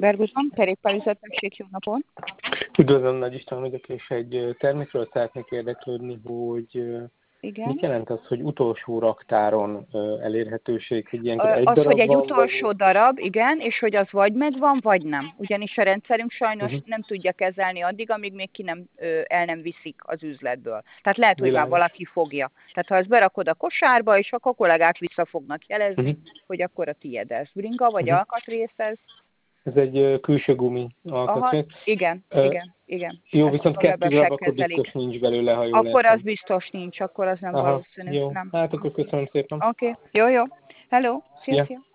Verguson, kerékpárüzetlenség, jó napon! Üdvözlöm, Nagy István vagyok, és egy termékről szeretnék érdeklődni, hogy Igen. mit jelent az, hogy utolsó raktáron elérhetőség, hogy ilyenkor egy Az, hogy darab egy van, utolsó darab, igen, és hogy az vagy megvan, vagy nem. Ugyanis a rendszerünk sajnos nem tudja kezelni addig, amíg még el nem viszik az üzletből. Tehát lehet, hogy már valaki fogja. Tehát ha ezt berakod a kosárba, és akkor a kollégák vissza fognak jelezni, hogy akkor a tiéd ez. Bringa vagy alkatrész ez? Ez egy külső gumi alkatrész. Igen. Jó, Ezt viszont csak a 2 darab, akkor kezelik. biztos nincs belőle, ha jól Akkor értem. az biztos nincs, akkor az nem valószínű. Jó. Nem. Hát akkor köszönöm szépen. Oké. Jó. Hello. Szia.